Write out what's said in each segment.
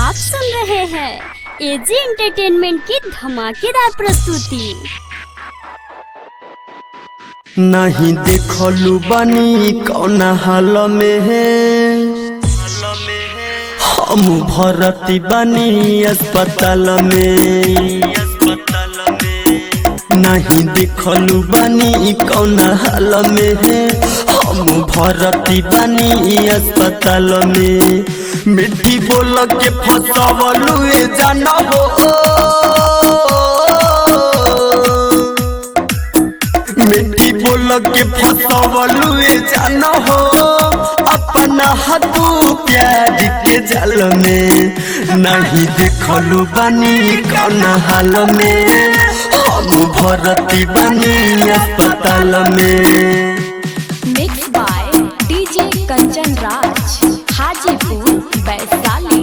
आप सुन रहे हैं एजी एंटरटेनमेंट की धमाकेदार प्रस्तुति। नहीं देखलू बनी कौन हाल में है, हम भर्ती बनी अस्पताल में। नहीं देखलू बनी कौन हाल में है, हम भर्ती बनी अस्पताल में। मिट्टी बोल के फसवलू जानबो, मिट्टी बोल के फसवलू जानबो, अपना हाथू प्यार के जाल में। नहीं देखलू बनी कौन हाल में, हम भर्ती बनी अस्पताल में। Mix by DJ Kanchan Raj, Hajipur Vaishali.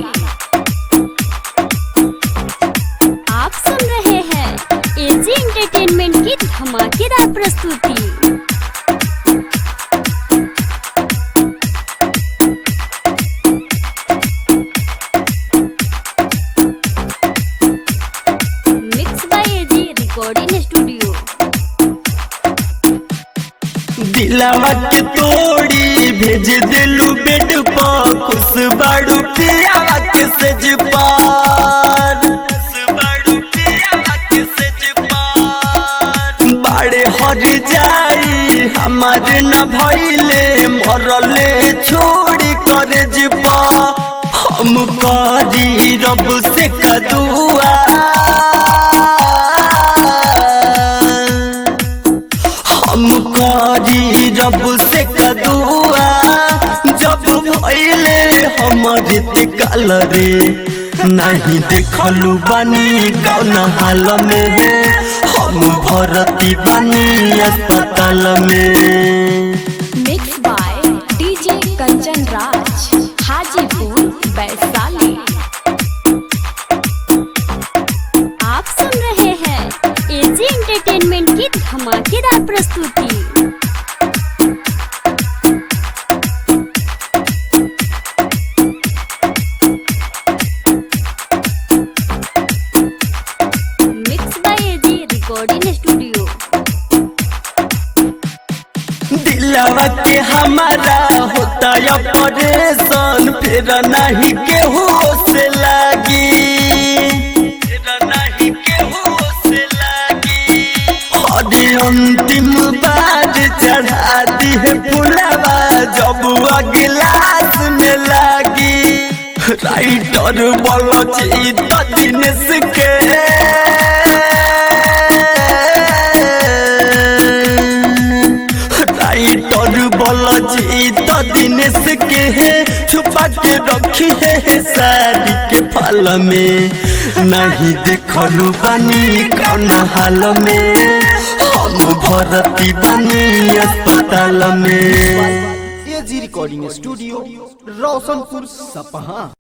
आप सुन रहे हैं एजी एंटरटेनमेंट की धमाकेदार प्रस्तुति। Mix by AG recording studio. दिलवा के तोड़ी भेज दिलू बेड पर, खुश बाड़ू पियावा के सेज पार। बाड़े हर जाई हमारे न भइले, मरले छोड़ी करे जिपा। हम करी रब से कदुआ, हम करी रब से कदुआ, जब भइले हमर काल रे। नहीं देखलू बनी कौन हाल में, हम भर्ती बनी अस्पताल में। Mix by DJ Kanchan Raj, Hajipur Vaishali. आप सुन रहे हैं एजी एंटरटेनमेंट की धमाकेदार प्रस्तुति। Mix by AG recording studio. दिलवा के हमारा होता ऑपरेशन, फिर नहीं केहू से लागी, अरे अंतिम बार चढ़ा दी है फुलवा, जब गिलास में लागी। राइटर बोलो जी तो दिनेश के, राइटर बोलो जी तो दिनेश के छुपा के रखी है साड़ी के फल में। नहीं देखलू बनी कौन हाल में, हम भर्ती बनी अस्पताल में। एजी रिकॉर्डिंग स्टूडियो, रोशनपुर सपहा।